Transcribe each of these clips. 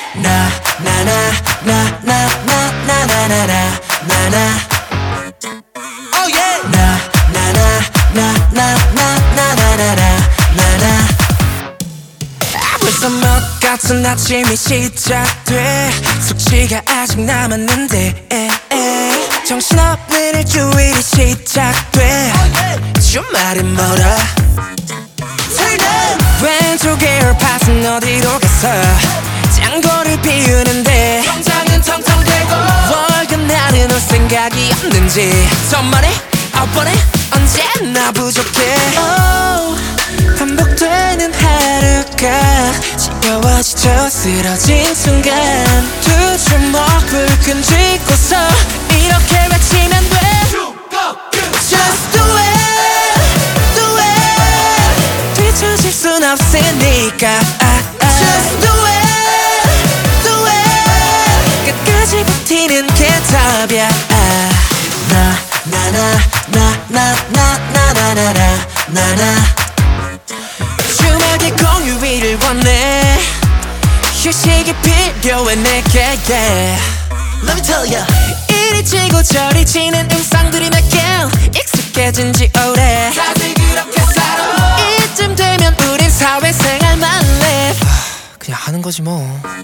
Oh yeah. 벌써 몇 같은 아침이 시작돼. 숙취가 아직 남았는데 정신없는 일주일이 시작돼. 주말이 멀어. 왼쪽 에어팟은 어디로 갔어. 장거리 비우는데 통장은 텅텅대고 월급 나는 올 생각이 없는지. 천만에 아홉번에 언제나 부족해. 반복되는 하루가 지겨워지죠. 쓰러진 순간 두 주먹을 끈쥐고서 이렇게 외치면 돼. Just do it, do it. 뒤처질 순 없으니까 Just do it, do it. 끝까지 버티는 게 답이야. 주말에 공휴일을 원해. 휴식이 필요해 내게. Let me tell ya. 이리 지고 저리 지는 일상들이 몇 개. 익숙해진 지 오래. 다들 그렇게 살아. 이쯤 되면 우린 사회생활만 live. 그냥 하는 거지 뭐.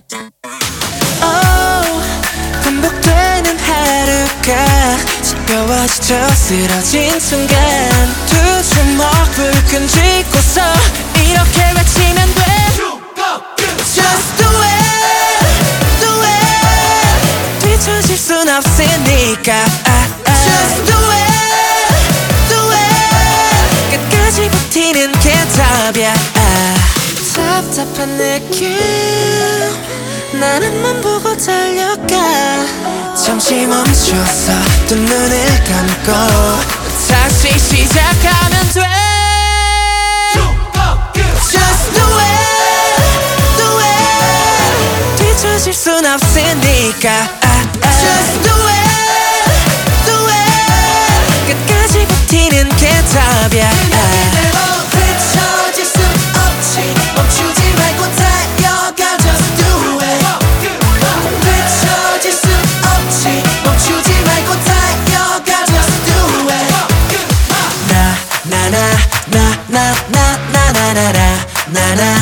반복되는 하루가 지겨워지죠. 쓰러진 순간 두 주먹을 끈쥐고서 이렇게 외치면 돼. Just do it, do it. 뒤처질 순 없으니까 Just do it, do it. 끝까지 버티는 게 답이야. 답답한 느낌 나는 맘 보고 달려가. 잠시 멈춰서 또 눈을 감고 다시 시작하면 돼. Just do it, do it. 뒤처질 순 없으니까 Just do it, do it. 끝까지 버티는 게 답이야. 뒤처질 순 없지. 멈추지 말고 달려가. Just do it. 뒤처질 순 없지. 멈추지 말고 달려가. Just do it. 나